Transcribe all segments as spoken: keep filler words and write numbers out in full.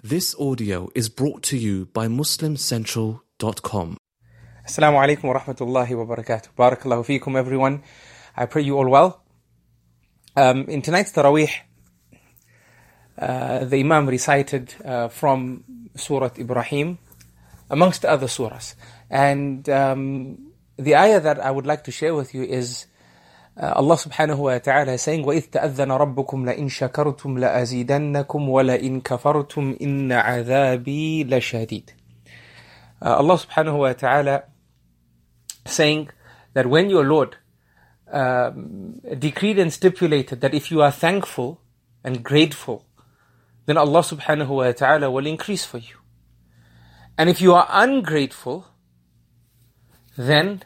This audio is brought to you by muslim central dot com. Assalamu alaikum wa rahmatullahi wa barakatuh. Barakallahu feekum, everyone. I pray you all well. Um, in tonight's Taraweeh, uh, the Imam recited uh, from Surah Ibrahim, amongst other surahs. And um, the ayah that I would like to share with you is uh, Allah subhanahu wa ta'ala saying, وَإِذْ تَأَذَّنَ رَبُّكُمْ لَإِن شَكَرْتُمْ لَأَزِيدَنَّكُمْ وَلَإِن كَفَرْتُمْ إِنَّ عَذَابِي لَشَدِيدٌ. Uh, Allah subhanahu wa ta'ala saying that when your Lord um, decreed and stipulated that if you are thankful and grateful, then Allah subhanahu wa ta'ala will increase for you. And if you are ungrateful, then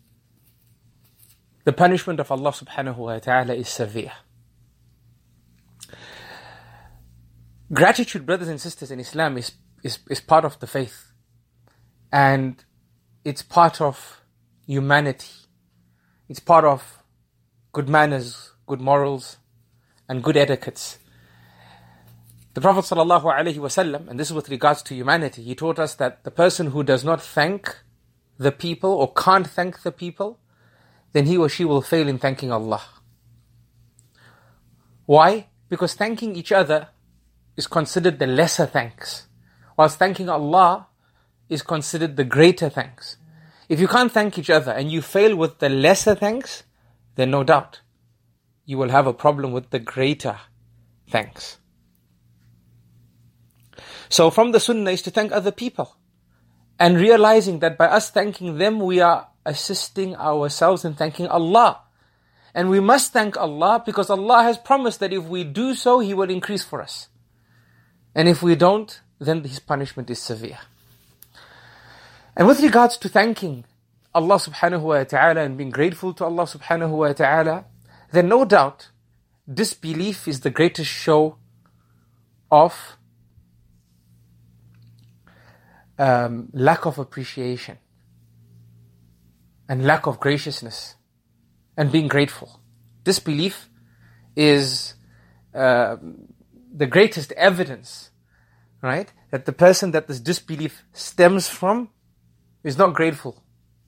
the punishment of Allah subhanahu wa ta'ala is severe. Gratitude, brothers and sisters, in Islam is, is, is part of the faith. And it's part of humanity. It's part of good manners, good morals, and good etiquettes. The Prophet sallallahu alaihi wasallam, and this is with regards to humanity, he taught us that the person who does not thank the people or can't thank the people, then he or she will fail in thanking Allah. Why? Because thanking each other is considered the lesser thanks, whilst thanking Allah is considered the greater thanks. If you can't thank each other and you fail with the lesser thanks, then no doubt you will have a problem with the greater thanks. So from the sunnah is to thank other people, and realizing that by us thanking them, we are assisting ourselves in thanking Allah. And we must thank Allah because Allah has promised that if we do so, He will increase for us. And if we don't, then His punishment is severe. And with regards to thanking Allah subhanahu wa ta'ala and being grateful to Allah subhanahu wa ta'ala, then no doubt disbelief is the greatest show of um, lack of appreciation and lack of graciousness and being grateful. Disbelief is uh, the greatest evidence, right, that the person that this disbelief stems from is not grateful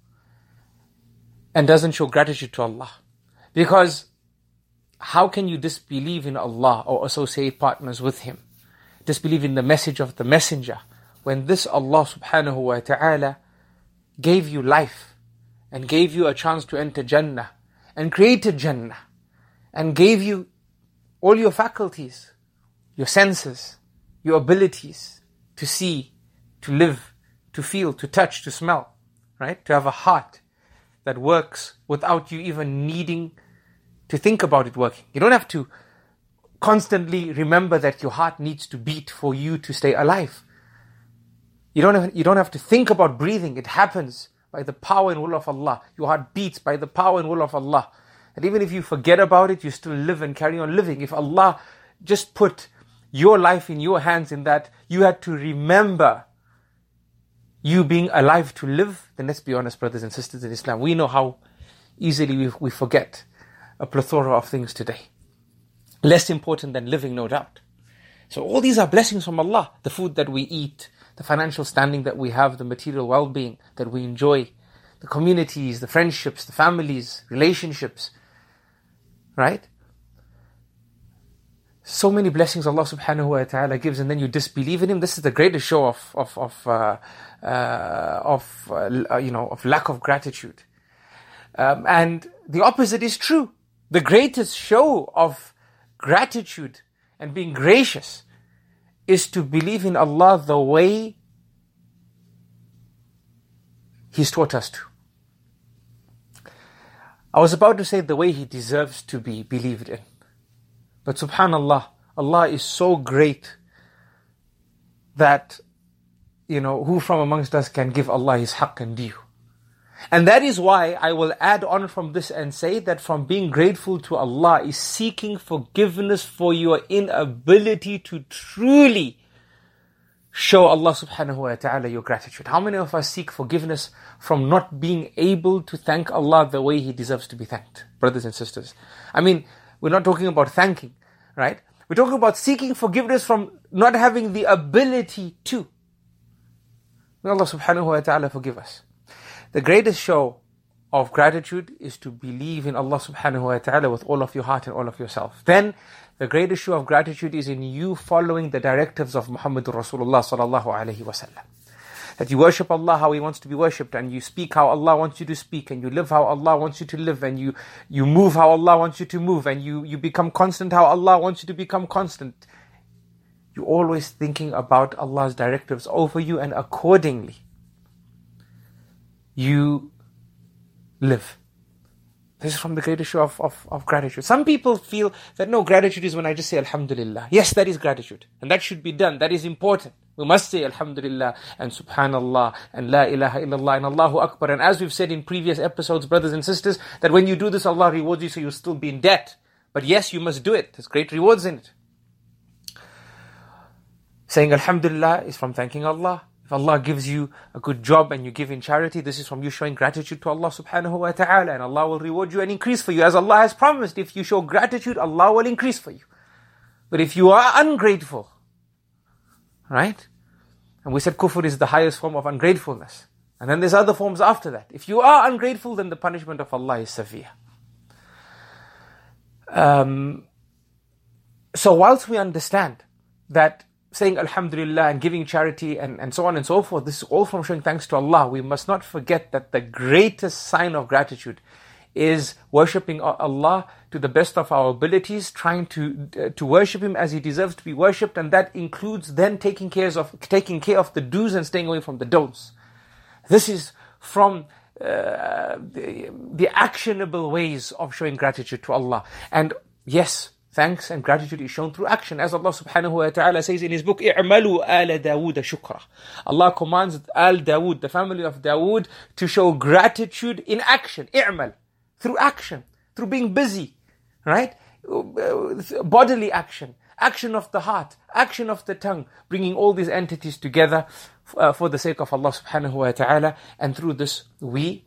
and doesn't show gratitude to Allah. Because how can you disbelieve in Allah or associate partners with Him? Disbelieve in the message of the messenger when this Allah subhanahu wa ta'ala gave you life and gave you a chance to enter Jannah and created Jannah and gave you all your faculties, your senses, your abilities to see, to live, to feel, to touch, to smell, right? To have a heart that works without you even needing to think about it working. You don't have to constantly remember that your heart needs to beat for you to stay alive. You don't have, you don't have to think about breathing. It happens by the power and will of Allah. Your heart beats by the power and will of Allah. And even if you forget about it, you still live and carry on living. If Allah just put your life in your hands in that you had to remember you being alive to live, then let's be honest, brothers and sisters in Islam, we know how easily we, we forget a plethora of things today. Less important than living, no doubt. So all these are blessings from Allah. The food that we eat, the financial standing that we have, the material well-being that we enjoy, the communities, the friendships, the families, relationships, right? So many blessings Allah subhanahu wa ta'ala gives, and then you disbelieve in Him. This is the greatest show of of of uh, uh, of uh, you know of lack of gratitude. Um, and the opposite is true. The greatest show of gratitude and being gracious is to believe in Allah the way He's taught us to. I was about to say the way He deserves to be believed in. But subhanallah, Allah is so great that, you know, who from amongst us can give Allah His haqq and due? And that is why I will add on from this and say that from being grateful to Allah is seeking forgiveness for your inability to truly show Allah subhanahu wa ta'ala your gratitude. How many of us seek forgiveness from not being able to thank Allah the way He deserves to be thanked? Brothers and sisters. I mean, we're not talking about thanking, right? We're talking about seeking forgiveness from not having the ability to. May Allah subhanahu wa ta'ala forgive us. The greatest show of gratitude is to believe in Allah subhanahu wa ta'ala with all of your heart and all of yourself. Then, the greatest show of gratitude is in you following the directives of Muhammadur Rasulullah sallallahu alayhi wa sallam. That you worship Allah how He wants to be worshipped, and you speak how Allah wants you to speak, and you live how Allah wants you to live, and you, you move how Allah wants you to move, and you, you become constant how Allah wants you to become constant. You're always thinking about Allah's directives over you, and accordingly, you live. This is from the greatest show of, of, of gratitude. Some people feel that no, gratitude is when I just say Alhamdulillah. Yes, that is gratitude. And that should be done. That is important. We must say Alhamdulillah and Subhanallah and La ilaha illallah and Allahu Akbar. And as we've said in previous episodes, brothers and sisters, that when you do this, Allah rewards you, so you'll still be in debt. But yes, you must do it. There's great rewards in it. Saying Alhamdulillah is from thanking Allah. If Allah gives you a good job and you give in charity, this is from you showing gratitude to Allah subhanahu wa ta'ala, and Allah will reward you and increase for you. As Allah has promised, if you show gratitude, Allah will increase for you. But if you are ungrateful, right? And we said kufr is the highest form of ungratefulness. And then there's other forms after that. If you are ungrateful, then the punishment of Allah is severe. Um, so whilst we understand that saying Alhamdulillah and giving charity and, and so on and so forth, this is all from showing thanks to Allah, we must not forget that the greatest sign of gratitude is worshipping Allah to the best of our abilities, trying to uh, to worship Him as He deserves to be worshipped, and that includes then taking care of taking care of the do's and staying away from the don'ts. This is from uh, the, the actionable ways of showing gratitude to Allah. And yes, thanks and gratitude is shown through action. As Allah subhanahu wa ta'ala says in His book, "I'malu ala Dawood shukra." Allah commands Al Dawood, the family of Dawood, to show gratitude in action. I'mal, through action, through being busy, right? Bodily action, action of the heart, action of the tongue, bringing all these entities together uh, for the sake of Allah subhanahu wa ta'ala. And through this, we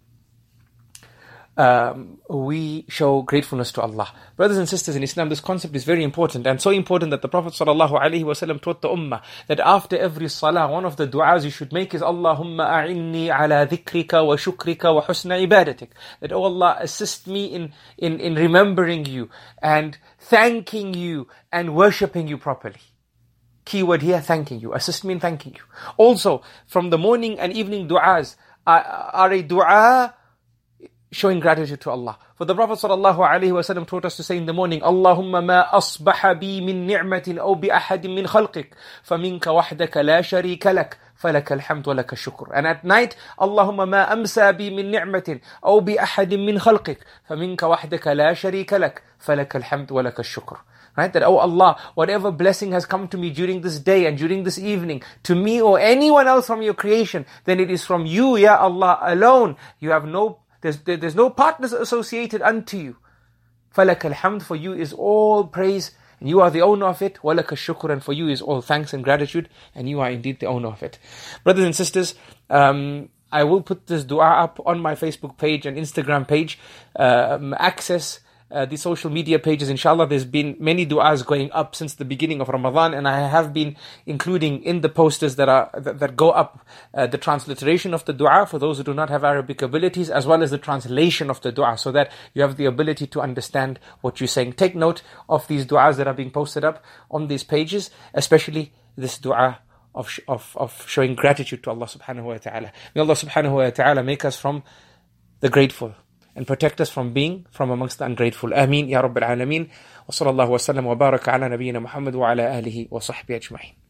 Um, we show gratefulness to Allah. Brothers and sisters in Islam, this concept is very important, and so important that the Prophet ﷺ taught the ummah that after every salah, one of the du'as you should make is Allahumma a'inni ala dhikrika wa shukrika wa husna ibadatik. That, oh Allah, assist me in, in, in remembering you and thanking you and worshipping you properly. Keyword here, thanking you. Assist me in thanking you. Also, from the morning and evening du'as are, are a du'a showing gratitude to Allah. For the Prophet ﷺ taught us to say in the morning, Allahumma ma asbaha bi min ni'matin aw bi ahadin min khalqik, faminka wahdaka la sharika lak, falaka alhamd wa laka shukr. And at night, Allahumma ma amsa bi min ni'matin aw bi ahadin min khalqik, faminka wahdaka la sharika lak, falaka alhamd wa laka shukr. Right? That, oh Allah, whatever blessing has come to me during this day and during this evening, to me or anyone else from your creation, then it is from you, Ya Allah, alone. You have no There's, there, there's no partners associated unto you. فَلَكَ الْحَمْدُ, for you is all praise, and you are the owner of it. وَلَكَ الشُّكْرُ, and for you is all thanks and gratitude, and you are indeed the owner of it. Brothers and sisters, um, I will put this dua up on my Facebook page and Instagram page. Um, access Uh, the social media pages, inshallah. There's been many du'as going up since the beginning of Ramadan, and I have been including in the posters that are that, that go up uh, the transliteration of the du'a for those who do not have Arabic abilities, as well as the translation of the du'a, so that you have the ability to understand what you're saying. Take note of these du'as that are being posted up on these pages, especially this du'a of, of, of showing gratitude to Allah subhanahu wa ta'ala. May Allah subhanahu wa ta'ala make us from the grateful and protect us from being from amongst the ungrateful. Ameen, Ya Rabbil Alameen. Wa sallallahu wa sallam wa baraka ala nabiyyina Muhammad wa ala alihi wa sahbihi ajma'in.